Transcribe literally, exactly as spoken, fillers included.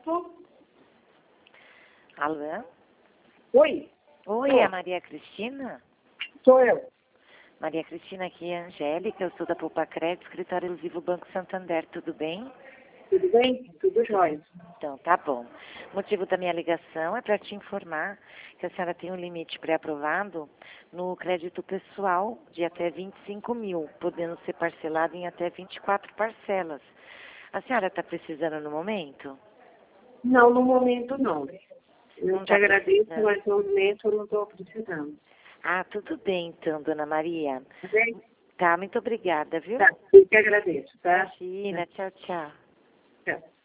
Pronto. Alô? Oi, Oi, é a Maria Cristina? sou eu. Maria Cristina, aqui é a Angélica, eu sou da Poupa Crédito, escritório elusivo Banco Santander, tudo bem? Tudo bem? Tudo jóia. Então, tá bom. O motivo da minha ligação é para te informar que a senhora tem um limite pré-aprovado no crédito pessoal de até vinte e cinco mil, podendo ser parcelado em até vinte e quatro parcelas. A senhora está precisando no momento? Não, no momento não. Eu Não te tá agradeço, precisando. mas no momento eu não estou precisando. Ah, tudo bem então, dona Maria. Tá bem? Tá, muito obrigada, viu? Tá, eu te agradeço, tá? Imagina, tchau, tchau. Tchau.